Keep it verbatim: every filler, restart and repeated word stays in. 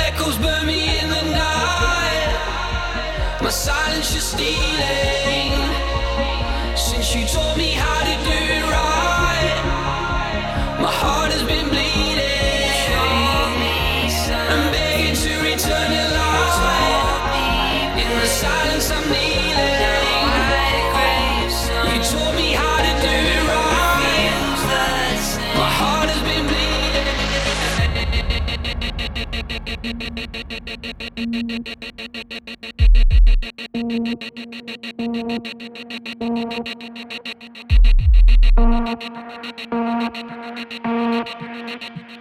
echoes burn me in the night. My silence is stealing. Since you taught me how to do it right, my heart has been bleeding. I'm begging to return to life. In the silence I'm kneeling. You taught me how to do it right. My heart has been bleeding.